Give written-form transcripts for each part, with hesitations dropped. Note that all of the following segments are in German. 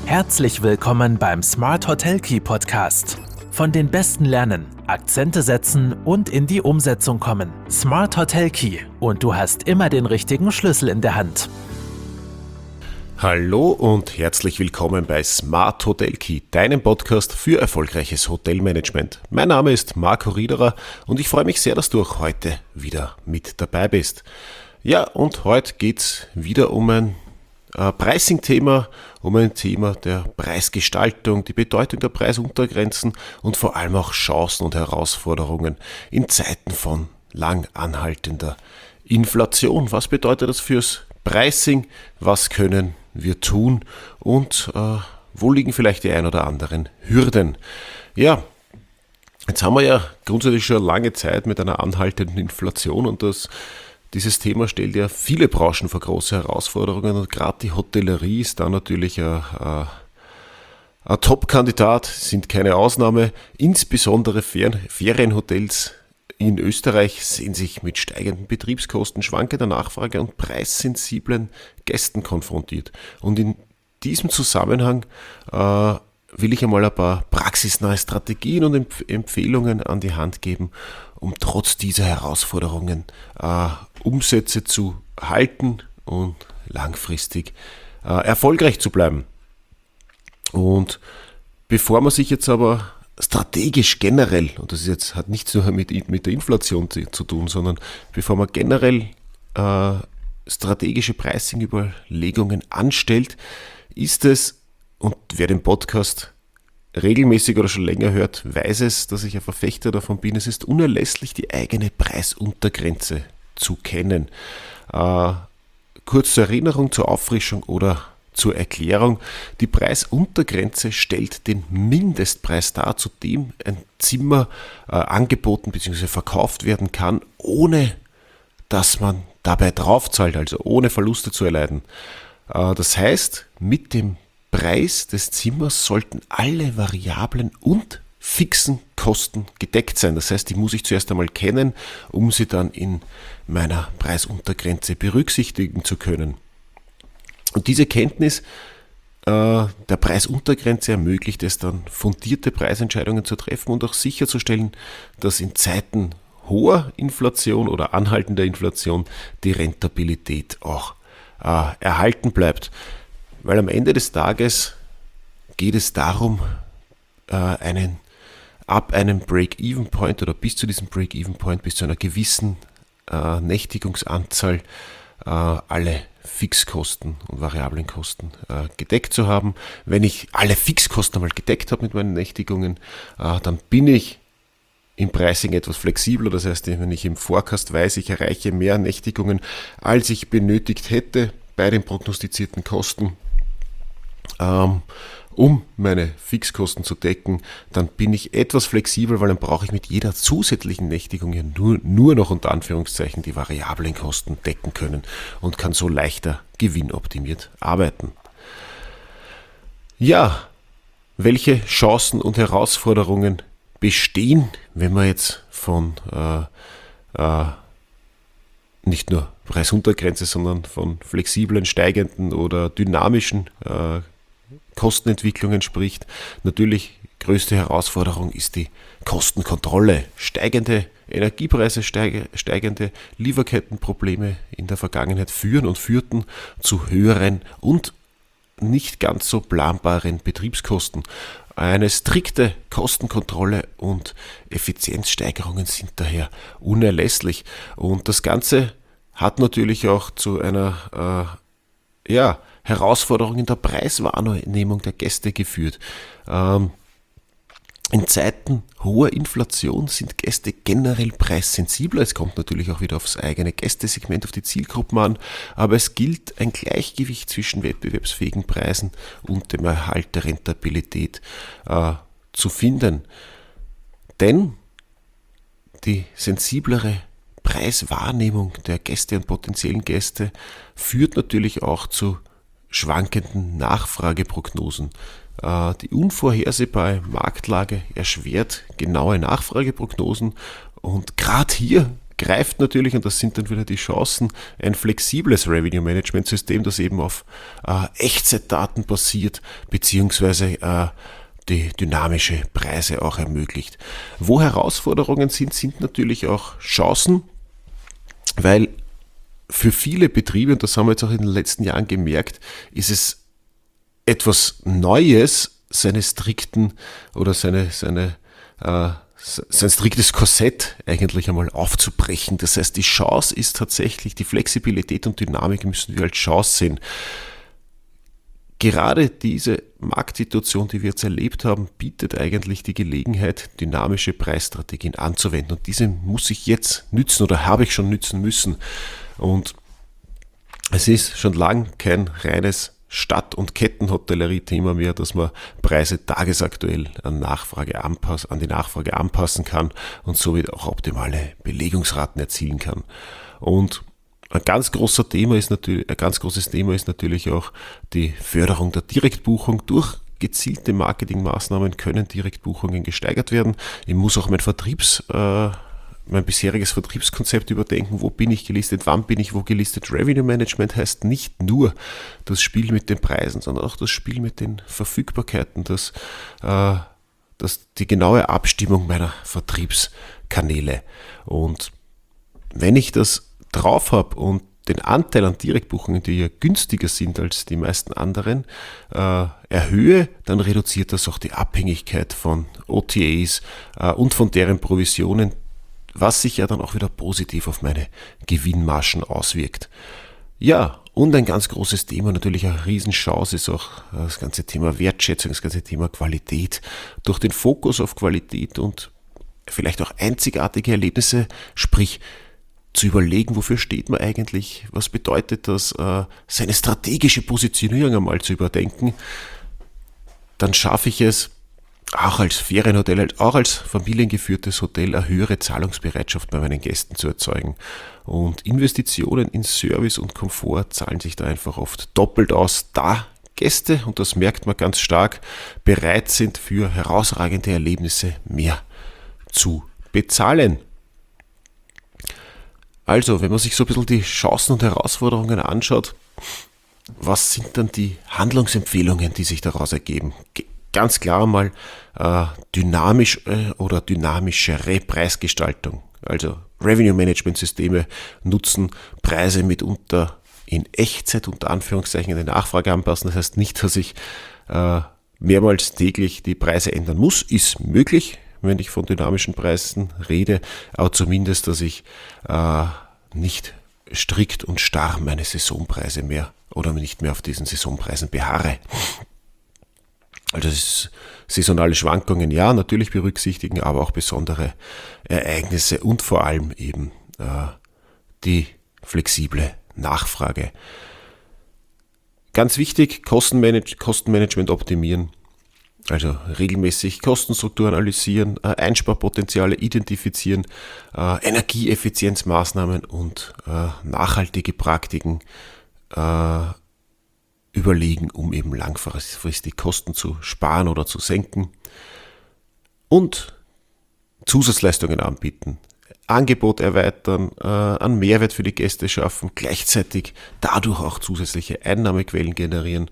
Herzlich willkommen beim Smart Hotel Key Podcast. Von den Besten lernen, Akzente setzen und in die Umsetzung kommen. Smart Hotel Key und du hast immer den richtigen Schlüssel in der Hand. Hallo und herzlich willkommen bei Smart Hotel Key, deinem Podcast für erfolgreiches Hotelmanagement. Mein Name ist Marco Riederer und ich freue mich sehr, dass du auch heute wieder mit dabei bist. Ja, und heute geht es wieder um ein Pricing-Thema, um ein Thema der Preisgestaltung, die Bedeutung der Preisuntergrenzen und vor allem auch Chancen und Herausforderungen in Zeiten von lang anhaltender Inflation. Was bedeutet das fürs Pricing? Was können wir tun? Und wo liegen vielleicht die ein oder anderen Hürden? Ja, jetzt haben wir ja grundsätzlich schon lange Zeit mit einer anhaltenden Inflation und dieses Thema stellt ja viele Branchen vor große Herausforderungen und gerade die Hotellerie ist da natürlich ein Top-Kandidat, sind keine Ausnahme. Insbesondere Ferienhotels in Österreich sehen sich mit steigenden Betriebskosten, schwankender Nachfrage und preissensiblen Gästen konfrontiert. Und in diesem Zusammenhang will ich einmal ein paar praxisnahe Strategien und Empfehlungen an die Hand geben, um trotz dieser Herausforderungen Umsätze zu halten und langfristig erfolgreich zu bleiben. Und bevor man sich jetzt aber strategisch generell, und das ist jetzt, hat nichts nur mit der Inflation zu tun, sondern bevor man generell strategische Pricing-Überlegungen anstellt, ist es, und wer den Podcast regelmäßig oder schon länger hört, weiß es, dass ich ein Verfechter davon bin, es ist unerlässlich, die eigene Preisuntergrenze zu kennen. Kurz zur Erinnerung, zur Auffrischung oder zur Erklärung. Die Preisuntergrenze stellt den Mindestpreis dar, zu dem ein Zimmer angeboten bzw. verkauft werden kann, ohne dass man dabei draufzahlt, also ohne Verluste zu erleiden. Das heißt, mit dem Preis des Zimmers sollten alle variablen und fixen Kosten gedeckt sein. Das heißt, die muss ich zuerst einmal kennen, um sie dann in meiner Preisuntergrenze berücksichtigen zu können. Und diese Kenntnis der Preisuntergrenze ermöglicht es dann, fundierte Preisentscheidungen zu treffen und auch sicherzustellen, dass in Zeiten hoher Inflation oder anhaltender Inflation die Rentabilität auch erhalten bleibt. Weil am Ende des Tages geht es darum, ab einem Break-Even-Point oder bis zu diesem Break-Even-Point, bis zu einer gewissen Nächtigungsanzahl, alle Fixkosten und variablen Kosten gedeckt zu haben. Wenn ich alle Fixkosten einmal gedeckt habe mit meinen Nächtigungen, dann bin ich im Pricing etwas flexibler. Das heißt, wenn ich im Forecast weiß, ich erreiche mehr Nächtigungen, als ich benötigt hätte bei den prognostizierten Kosten, um meine Fixkosten zu decken, dann bin ich etwas flexibel, weil dann brauche ich mit jeder zusätzlichen Nächtigung ja nur noch unter Anführungszeichen die variablen Kosten decken können und kann so leichter gewinnoptimiert arbeiten. Ja, welche Chancen und Herausforderungen bestehen, wenn wir jetzt von nicht nur Preisuntergrenze, sondern von flexiblen, steigenden oder dynamischen Kostenentwicklungen spricht. Natürlich, größte Herausforderung ist die Kostenkontrolle. Steigende Energiepreise, steigende Lieferkettenprobleme in der Vergangenheit führen und führten zu höheren und nicht ganz so planbaren Betriebskosten. Eine strikte Kostenkontrolle und Effizienzsteigerungen sind daher unerlässlich. Und das Ganze hat natürlich auch zu einer Herausforderung in der Preiswahrnehmung der Gäste geführt. In Zeiten hoher Inflation sind Gäste generell preissensibler. Es kommt natürlich auch wieder aufs eigene Gästesegment, auf die Zielgruppen an, aber es gilt ein Gleichgewicht zwischen wettbewerbsfähigen Preisen und dem Erhalt der Rentabilität zu finden. Denn die sensiblere Preiswahrnehmung der Gäste und potenziellen Gäste führt natürlich auch zu schwankenden Nachfrageprognosen. Die unvorhersehbare Marktlage erschwert genaue Nachfrageprognosen und gerade greift natürlich, und das sind dann wieder die Chancen, ein flexibles Revenue-Management-System, das eben auf Echtzeitdaten basiert, beziehungsweise die dynamische Preise auch ermöglicht. Wo Herausforderungen sind natürlich auch Chancen, weil für viele Betriebe, und das haben wir jetzt auch in den letzten Jahren gemerkt, ist es etwas Neues, sein striktes Korsett eigentlich einmal aufzubrechen. Das heißt, die Chance ist tatsächlich, die Flexibilität und Dynamik müssen wir als Chance sehen. Gerade diese Marktsituation, die wir jetzt erlebt haben, bietet eigentlich die Gelegenheit, dynamische Preisstrategien anzuwenden. Und diese muss ich jetzt nützen oder habe ich schon nützen müssen. Und es ist schon lang kein reines Stadt- und Kettenhotellerie-Thema mehr, dass man Preise tagesaktuell an die Nachfrage anpassen kann und somit auch optimale Belegungsraten erzielen kann. Und ein ganz großes Thema ist natürlich auch die Förderung der Direktbuchung. Durch gezielte Marketingmaßnahmen können Direktbuchungen gesteigert werden. Ich muss auch mein bisheriges Vertriebskonzept überdenken. Wo bin ich gelistet? Wann bin ich wo gelistet? Revenue Management heißt nicht nur das Spiel mit den Preisen, sondern auch das Spiel mit den Verfügbarkeiten, die genaue Abstimmung meiner Vertriebskanäle. Und wenn ich das drauf habe und den Anteil an Direktbuchungen, die ja günstiger sind als die meisten anderen, erhöhe, dann reduziert das auch die Abhängigkeit von OTAs und von deren Provisionen, was sich ja dann auch wieder positiv auf meine Gewinnmargen auswirkt. Ja, und ein ganz großes Thema, natürlich eine Riesenchance, ist auch das ganze Thema Wertschätzung, das ganze Thema Qualität. Durch den Fokus auf Qualität und vielleicht auch einzigartige Erlebnisse, sprich zu überlegen, wofür steht man eigentlich, was bedeutet das, seine strategische Positionierung einmal zu überdenken, dann schaffe ich es, auch als Ferienhotel, auch als familiengeführtes Hotel, eine höhere Zahlungsbereitschaft bei meinen Gästen zu erzeugen. Und Investitionen in Service und Komfort zahlen sich da einfach oft doppelt aus, da Gäste, und das merkt man ganz stark, bereit sind, für herausragende Erlebnisse mehr zu bezahlen. Also, wenn man sich so ein bisschen die Chancen und Herausforderungen anschaut, was sind dann die Handlungsempfehlungen, die sich daraus ergeben? Ganz klar mal dynamischere Preisgestaltung. Also Revenue-Management-Systeme nutzen Preise mitunter in Echtzeit, unter Anführungszeichen, in die Nachfrage anpassen. Das heißt nicht, dass ich mehrmals täglich die Preise ändern muss. Ist möglich, wenn ich von dynamischen Preisen rede, aber zumindest, dass ich nicht strikt und starr meine Saisonpreise mehr oder nicht mehr auf diesen Saisonpreisen beharre. Also saisonale Schwankungen, ja, natürlich berücksichtigen, aber auch besondere Ereignisse und vor allem eben die flexible Nachfrage. Ganz wichtig, Kostenmanagement optimieren, also regelmäßig Kostenstruktur analysieren, Einsparpotenziale identifizieren, Energieeffizienzmaßnahmen und nachhaltige Praktiken überlegen, um eben langfristig Kosten zu sparen oder zu senken, und Zusatzleistungen anbieten, Angebot erweitern, einen Mehrwert für die Gäste schaffen, gleichzeitig dadurch auch zusätzliche Einnahmequellen generieren,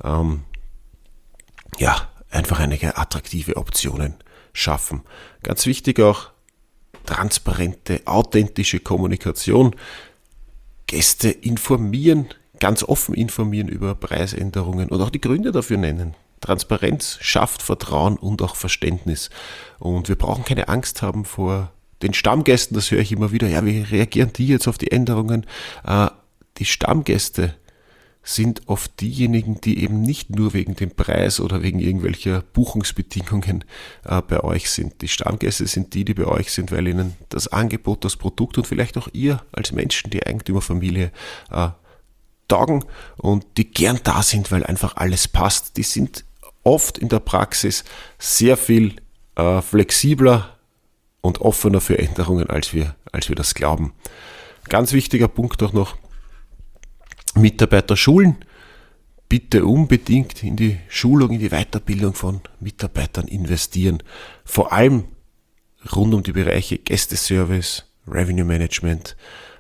einfach einige attraktive Optionen schaffen. Ganz wichtig auch transparente, authentische Kommunikation, Gäste informieren, ganz offen informieren über Preisänderungen und auch die Gründe dafür nennen. Transparenz schafft Vertrauen und auch Verständnis. Und wir brauchen keine Angst haben vor den Stammgästen, das höre ich immer wieder. Ja, wie reagieren die jetzt auf die Änderungen? Die Stammgäste sind oft diejenigen, die eben nicht nur wegen dem Preis oder wegen irgendwelcher Buchungsbedingungen bei euch sind. Die Stammgäste sind die bei euch sind, weil ihnen das Angebot, das Produkt und vielleicht auch ihr als Menschen, die Eigentümerfamilie, taugen und die gern da sind, weil einfach alles passt. Die sind oft in der Praxis sehr viel flexibler und offener für Änderungen, als wir das glauben. Ganz wichtiger Punkt auch noch, Mitarbeiter schulen. Bitte unbedingt in die Schulung, in die Weiterbildung von Mitarbeitern investieren. Vor allem rund um die Bereiche Gästeservice, Revenue Management,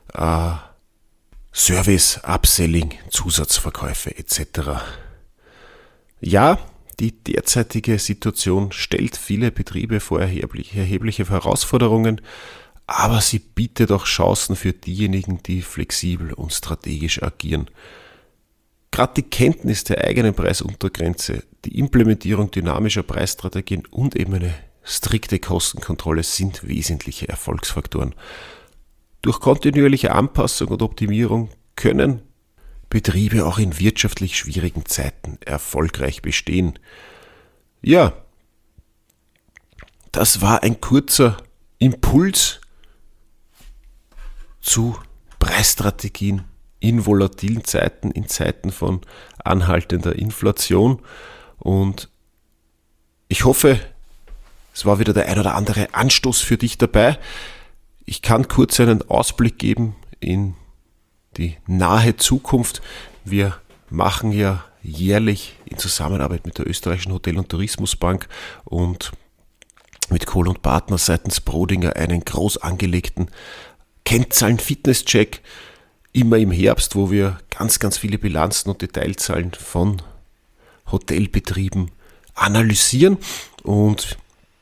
Service, Upselling, Zusatzverkäufe etc. Ja, die derzeitige Situation stellt viele Betriebe vor erhebliche Herausforderungen, aber sie bietet auch Chancen für diejenigen, die flexibel und strategisch agieren. Gerade die Kenntnis der eigenen Preisuntergrenze, die Implementierung dynamischer Preisstrategien und eben eine strikte Kostenkontrolle sind wesentliche Erfolgsfaktoren. Durch kontinuierliche Anpassung und Optimierung können Betriebe auch in wirtschaftlich schwierigen Zeiten erfolgreich bestehen. Ja, das war ein kurzer Impuls zu Preisstrategien in volatilen Zeiten, in Zeiten von anhaltender Inflation. Und ich hoffe, es war wieder der ein oder andere Anstoß für dich dabei. Ich kann kurz einen Ausblick geben in die nahe Zukunft. Wir machen ja jährlich in Zusammenarbeit mit der Österreichischen Hotel- und Tourismusbank und mit Kohl & Partner seitens Brodinger einen groß angelegten Kennzahlen-Fitness-Check, immer im Herbst, wo wir ganz viele Bilanzen und Detailzahlen von Hotelbetrieben analysieren. Und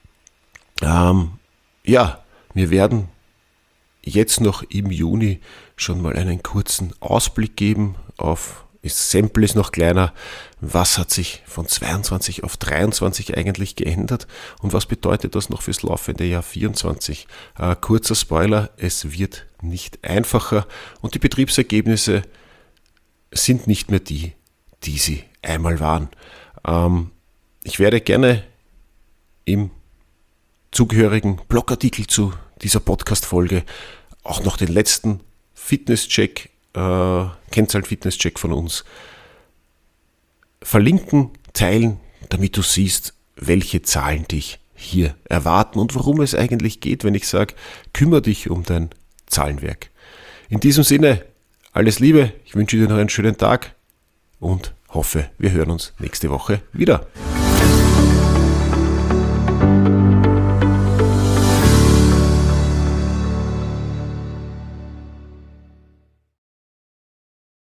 wir werden jetzt noch im Juni schon mal einen kurzen Ausblick geben auf, das Sample ist noch kleiner, was hat sich von 22 auf 23 eigentlich geändert und was bedeutet das noch fürs laufende Jahr 24? Kurzer Spoiler, es wird nicht einfacher und die Betriebsergebnisse sind nicht mehr die sie einmal waren. Ich werde gerne im zugehörigen Blogartikel zu dieser Podcast-Folge auch noch den letzten Fitness-Check, Kennzahlen-Fitness-Check von uns verlinken, teilen, damit du siehst, welche Zahlen dich hier erwarten und worum es eigentlich geht, wenn ich sage, kümmere dich um dein Zahlenwerk. In diesem Sinne, alles Liebe, ich wünsche dir noch einen schönen Tag und hoffe, wir hören uns nächste Woche wieder.